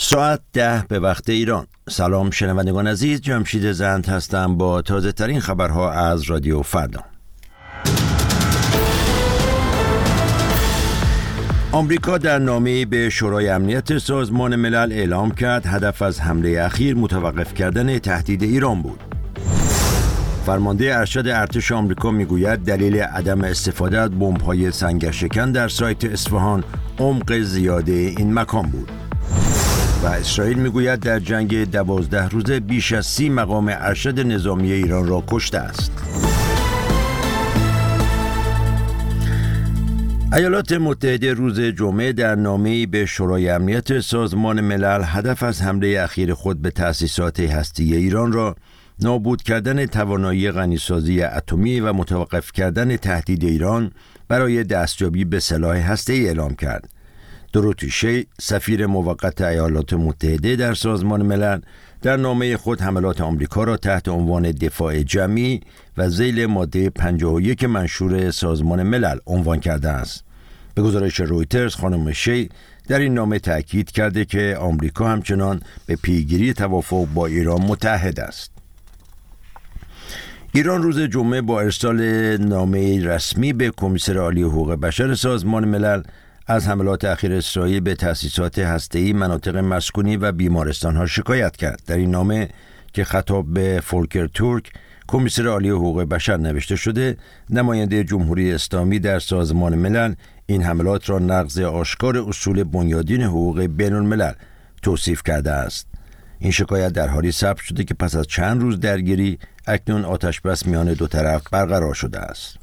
ساعت 10 به وقت ایران. سلام شنوندگان عزیز، جمشید زند هستم با تازه ترین خبرها از رادیو فردا. آمریکا در نامه‌ای به شورای امنیت سازمان ملل اعلام کرد هدف از حمله اخیر متوقف کردن تهدید ایران بود. فرمانده ارشد ارتش آمریکا میگوید دلیل عدم استفاده از بمب‌های سنگرشکن در سایت اصفهان عمق زیاده این مکان بود. و اسرائیل میگوید در جنگ 12 روزه بیش از 30 مقام ارشد نظامی ایران را کشته است. ایالات متحده روز جمعه در نامه‌ای به شورای امنیت سازمان ملل هدف از حمله اخیر خود به تأسیسات هسته‌ای ایران را نابود کردن توانایی غنیسازی اتمی و متوقف کردن تهدید ایران برای دستیابی به سلاح هسته‌ای اعلام کرد. دروتی شی، سفیر موقت ایالات متحده در سازمان ملل، در نامه خود حملات آمریکا را تحت عنوان دفاع جمعی و ذیل ماده 51 منشور سازمان ملل عنوان کرده است. به گزارش رویترز خانم شی در این نامه تأکید کرده که آمریکا همچنان به پیگیری توافق با ایران متعهد است. ایران روز جمعه با ارسال نامه رسمی به کمیسر عالی حقوق بشر سازمان ملل از حملات اخیر اسرائیل به تأسیسات هسته‌ای، مناطق مسکونی و بیمارستان‌ها شکایت کرد. در این نامه که خطاب به فولکر تورک، کمیسر عالی حقوق بشر نوشته شده، نماینده جمهوری اسلامی در سازمان ملل این حملات را نقض آشکار اصول بنیادین حقوق بین‌الملل توصیف کرده است. این شکایت در حالی ثبت شده که پس از چند روز درگیری اکنون آتش‌بس میان دو طرف برقرار شده است.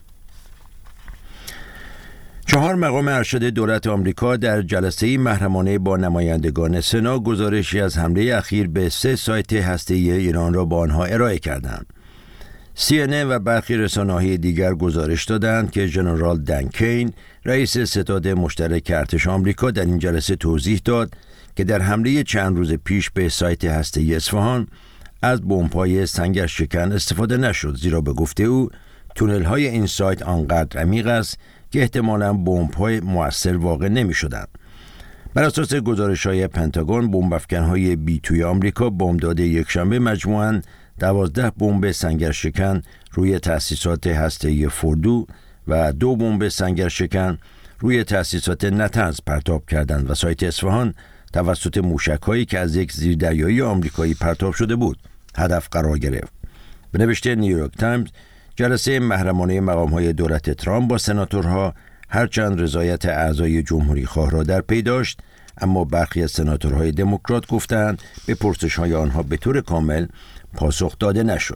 4 مقام ارشد دولت آمریکا در جلسه‌ای محرمانه با نمایندگان سنا گزارشی از حمله اخیر به 3 سایت هسته‌ای ایران را با آنها ارائه کردند. CNN و برخی رسانه‌های دیگر گزارش دادند که ژنرال دن کین، رئیس ستاد مشترک ارتش آمریکا، در این جلسه توضیح داد که در حمله چند روز پیش به سایت هسته‌ای اصفهان از بمب‌های سنگرشکن استفاده نشد، زیرا به گفته او تونل‌های این سایت آنقدر عمیق است که احتمالاً بمب‌های مؤثر واقع نمی‌شدند. بر اساس گزارش‌های پنتاگون، بمب‌افکن‌های B-2 آمریکا بامداد یکشنبه مجموعاً 12 بمب سنگرشکن روی تأسیسات هسته‌ای فوردو و 2 بمب سنگرشکن روی تأسیسات نتنز پرتاب کردند و سایت اصفهان توسط موشک‌هایی که از یک زیردریایی آمریکایی پرتاب شده بود هدف قرار گرفت. به نوشته نیویورک تایمز، جلسه محرمانه مقام‌های دولت ترامپ با سناتورها هرچند رضایت اعضای جمهوری خواه را در پی داشت، اما برخی از سناتورهای دموکرات گفتند به پرسش‌های آنها به طور کامل پاسخ داده نشد.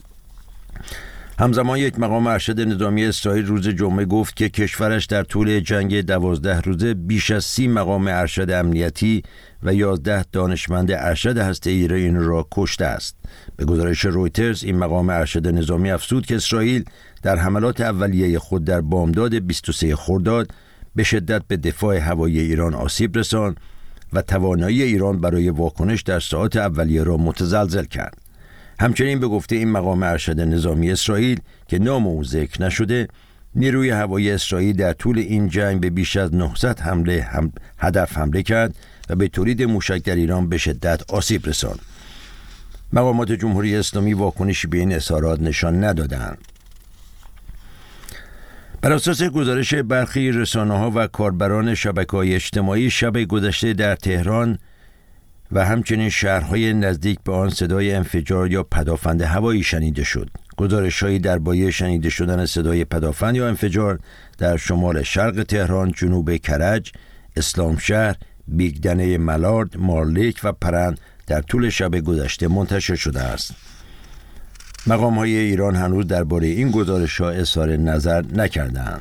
همزمان یک مقام ارشد نظامی اسرائیل روز جمعه گفت که کشورش در طول جنگ 12 روزه بیش از 30 مقام ارشد امنیتی و 11 دانشمند ارشد هسته‌ای ایران را کشته است. به گزارش رویترز، این مقام ارشد نظامی افزود که اسرائیل در حملات اولیه خود در بامداد 23 خرداد به شدت به دفاع هوایی ایران آسیب رساند و توانایی ایران برای واکنش در ساعات اولیه را متزلزل کرد. همچنین به گفته این مقام ارشد نظامی اسرائیل که نام او ذکر نشده، نیروی هوایی اسرائیل در طول این جنگ به بیش از 900 هدف حمله کرد و به تولید موشک در ایران به شدت آسیب رساند. مقامات جمهوری اسلامی واکنشی به این اظهارات نشان ندادند. بر اساس گزارش برخی رسانه‌ها و کاربران شبکه‌های اجتماعی، شب گذشته در تهران و همچنین شهرهای نزدیک به آن صدای انفجار یا پدافند هوایی شنیده شد. گزارش‌هایی درباره شنیده شدن صدای پدافند یا انفجار در شمال شرق تهران، جنوب کرج، اسلامشهر، بیگدنه ملارد، مارلیک و پرند در طول شب گذشته منتشر شده است. مقام‌های ایران هنوز درباره این گزارش‌ها اظهار نظر نکرده‌اند.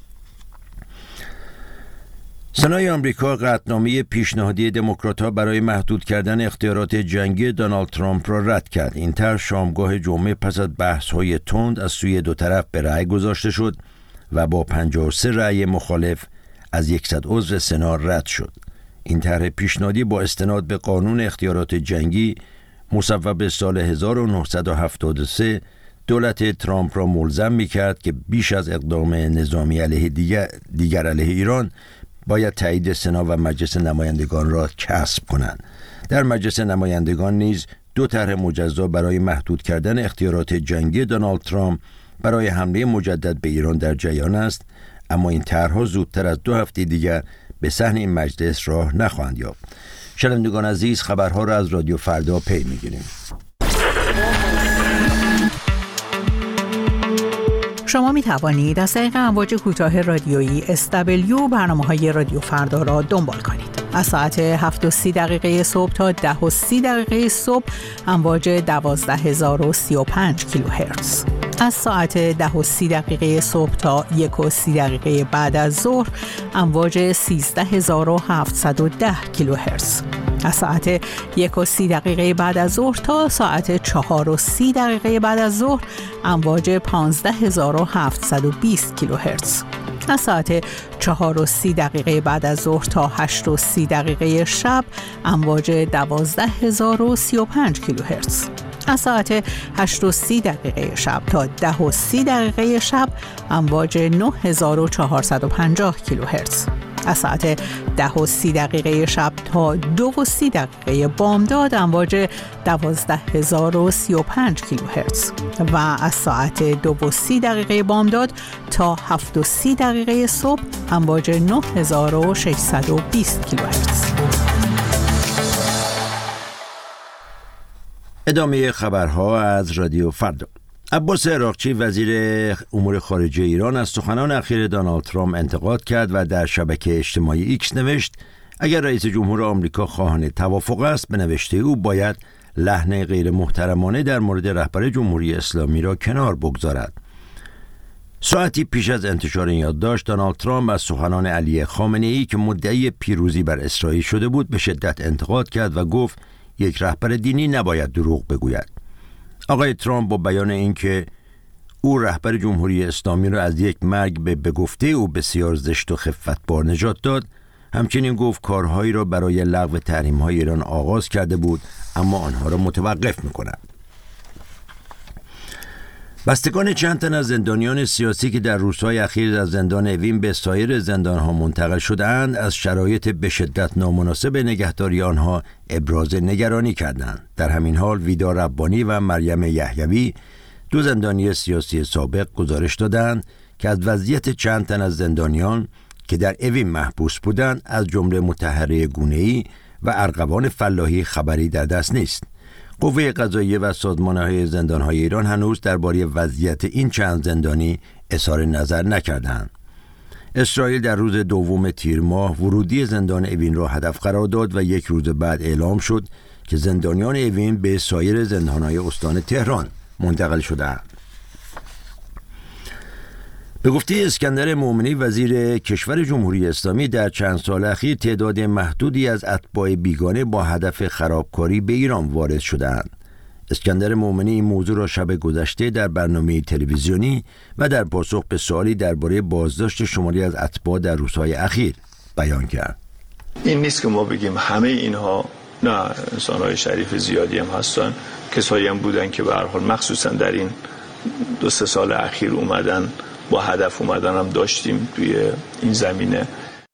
سنای آمریکا قطعنامه پیشنهادی دموکرات‌ها برای محدود کردن اختیارات جنگی دونالد ترامپ را رد کرد. این طرح شامگاه جمعه پس از بحث‌های تند از سوی دو طرف به رأی گذاشته شد و با 53 رأی مخالف از 100 عضو سنا رد شد. این طرح پیشنهادی با استناد به قانون اختیارات جنگی مصوب سال 1973 دولت ترامپ را ملزم می‌کرد که بیش از اقدام نظامی علیه دیگر علیه ایران باید تایید سنا و مجلس نمایندگان را کسب کنند. در مجلس نمایندگان نیز 2 طرح مجزا برای محدود کردن اختیارات جنگی دونالد ترامپ برای حمله مجدد به ایران در جریان است، اما این طرح‌ها زودتر از 2 هفته دیگر به صحن این مجلس راه نخواهند یافت. شنوندگان عزیز، خبرها را از رادیو فردا پی می‌گیریم. شما می توانید از طریق امواج کوتاه رادیویی SW برنامه‌های رادیو فردا را دنبال کنید. از ساعت 7:30 صبح تا 10:30 صبح امواج 12035 کیلوهرتز. از ساعت 10:30 صبح تا 1:30 بعد از ظهر امواج 13710 کیلوهرتز. از ساعت 1:30 بعد از ظهر تا ساعت 4:30 بعد از ظهر امواج 15720 کیلوهرتز. از ساعت 4:30 بعد از ظهر تا 8:30 شب امواج 12035 کیلوهرتز. از ساعت 8:30 شب تا 10:30 شب امواج 9450 کیلوهرتز. از ساعت 10:30 شب تا 2:30 بامداد امواج 12035 کیلوهرتز و از ساعت 2:30 بامداد تا 7:30 صبح امواج 9620 کیلوهرتز. ادامه خبرها از رادیو فردا. عباس عراقچی وزیر امور خارجه ایران از سخنان اخیر دونالد ترامپ انتقاد کرد و در شبکه اجتماعی ایکس نوشت اگر رئیس جمهور آمریکا خواهان توافق است به نوشته او باید لحن غیر محترمانه در مورد رهبر جمهوری اسلامی را کنار بگذارد. ساعتی پیش از انتشار این یادداشت دونالد ترامپ از سخنان علی خامنه‌ای که مدعی پیروزی بر اسرائیل شده بود به شدت انتقاد کرد و گفت یک رهبر دینی نباید دروغ بگوید. آقای ترامپ با بیان اینکه او رهبر جمهوری اسلامی را از یک مرگ به گفته او بسیار زشت و خفتبار نجات داد، همچنین گفت کارهایی را برای لغو تحریم‌های ایران آغاز کرده بود اما آنها را متوقف می‌کند. بستگان چند تن از زندانیان سیاسی که در روزهای اخیر از زندان اوین به سایر زندان‌ها منتقل شده‌اند از شرایط به شدت نامناسب نگهداری آنها ابراز نگرانی کردند. در همین حال ویدا ربانی و مریم یحیوی 2 زندانی سیاسی سابق گزارش دادند که از وضعیت چند تن از زندانیان که در اوین محبوس بودند از جمله مطهره گونه‌ای و ارغوان فلاحی خبری در دست نیست. قوه قضاییه و سازمان‌های زندان‌های ایران هنوز درباره وضعیت این چند زندانی اظهار نظر نکردند. اسرائیل در روز 2 تیر ماه ورودی زندان اوین را هدف قرار داد و 1 روز بعد اعلام شد که زندانیان اوین به سایر زندان‌های استان تهران منتقل شدند. به گفته اسکندر مومنی وزیر کشور جمهوری اسلامی در چند سال اخیر تعداد محدودی از اتباع بیگانه با هدف خرابکاری به ایران وارد شدند. اسکندر مومنی این موضوع را شب گذشته در برنامه تلویزیونی و در پاسخ به سوالی درباره بازداشت شماری از اتباع در روزهای اخیر بیان کرد. این نیست که ما بگیم همه اینها، نه، انسان‌های شریف زیادی هم هستن، کسایی هم بودن که به هر حال مخصوصا در این 2-3 سال اخیر اومدن با هدف اومدن هم داشتیم توی این زمینه.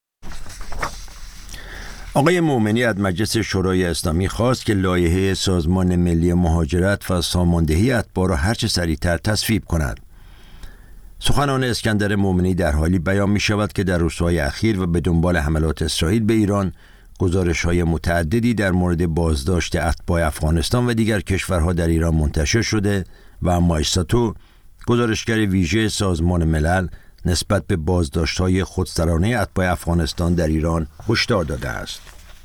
آقای مومنی از مجلس شورای اسلامی خواست که لایحه سازمان ملی مهاجرت و ساماندهی اتباع را هرچه سریعتر تصویب کند. سخنان اسکندر مومنی در حالی بیان می شود که در روزهای اخیر و به دنبال حملات اسرائیل به ایران گزارش‌های متعددی در مورد بازداشت اتباع افغانستان و دیگر کشورها در ایران منتشر شده و مایستاتو گزارشگر ویژه سازمان ملل نسبت به بازداشت‌های خودسرانه اتباع افغانستان در ایران هشدار داده است.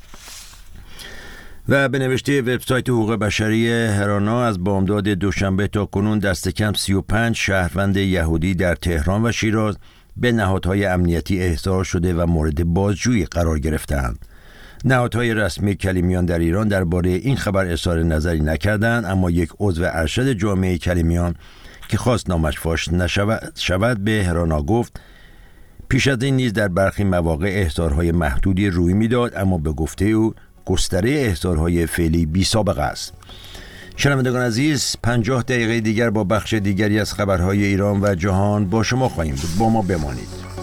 و به نوشته وبسایت حقوق بشری هرانا از بامداد دوشنبه تا کنون دست کم 35 شهروند یهودی در تهران و شیراز به نهادهای امنیتی احضار شده و مورد بازجویی قرار گرفتند. نهادهای رسمی کلیمیان در ایران درباره این خبر اظهار نظری نکردند، اما یک عضو ارشد جامعه کلیمیان که خواست نامش فاش نشود به هرانا گفت پیش از این نیز در برخی مواقع احضارهای محدودی روی میداد، اما به گفته او گستره احضارهای فعلی بی سابقه است. شنوندگان عزیز، 50 دقیقه دیگر با بخش دیگری از خبرهای ایران و جهان با شما خواهیم بود. با ما بمانید.